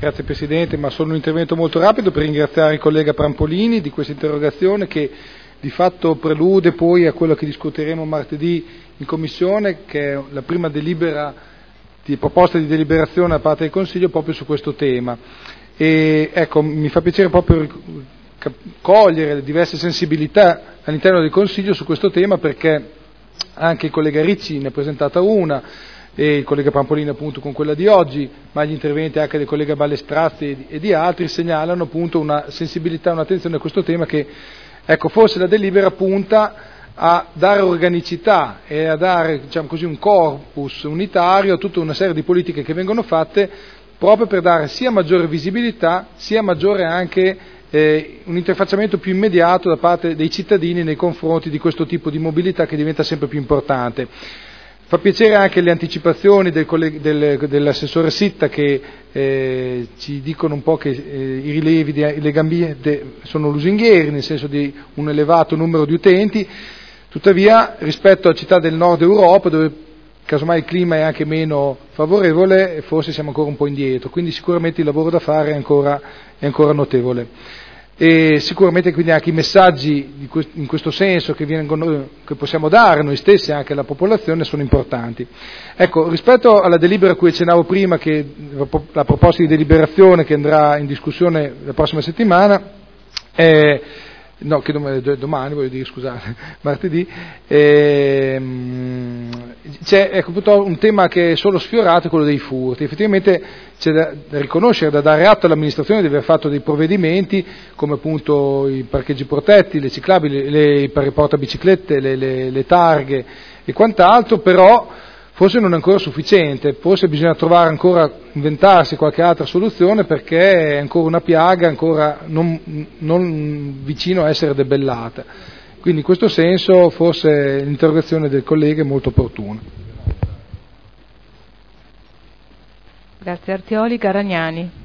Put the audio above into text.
Grazie Presidente, ma solo un intervento molto rapido per ringraziare il collega Prampolini di questa interrogazione che di fatto prelude poi a quello che discuteremo martedì in Commissione, che è la prima delibera di proposta di deliberazione da parte del Consiglio proprio su questo tema. E ecco, mi fa piacere proprio cogliere le diverse sensibilità all'interno del Consiglio su questo tema, perché anche il collega Ricci ne ha presentata una, e il collega Prampolini appunto con quella di oggi, ma gli interventi anche del collega Ballestrazzi e di altri segnalano appunto una sensibilità, un'attenzione a questo tema che, ecco, forse la delibera punta a dare organicità e a dare, diciamo così, un corpus unitario a tutta una serie di politiche che vengono fatte proprio per dare sia maggiore visibilità, sia maggiore anche un interfacciamento più immediato da parte dei cittadini nei confronti di questo tipo di mobilità che diventa sempre più importante. Fa piacere anche le anticipazioni dell'assessore Sitta che ci dicono un po' che i rilevi delle Gambiette sono lusinghieri, nel senso di un elevato numero di utenti, tuttavia rispetto a città del nord Europa, dove casomai il clima è anche meno favorevole, forse siamo ancora un po' indietro, quindi sicuramente il lavoro da fare è ancora notevole. E sicuramente quindi anche i messaggi in questo senso che possiamo dare noi stessi anche alla popolazione sono importanti. Ecco, rispetto alla delibera a cui accennavo prima, che la proposta di deliberazione che andrà in discussione la prossima settimana, domani voglio dire, scusate, martedì, c'è appunto un tema che è solo sfiorato, quello dei furti. Effettivamente c'è da riconoscere, da dare atto all'amministrazione di aver fatto dei provvedimenti come appunto i parcheggi protetti, le ciclabili, i portabiciclette, le targhe e quant'altro, però forse non è ancora sufficiente, forse bisogna inventarsi qualche altra soluzione, perché è ancora una piaga, ancora non vicino a essere debellata. Quindi in questo senso forse l'interrogazione del collega è molto opportuna. Grazie. Artioli, Caragnani.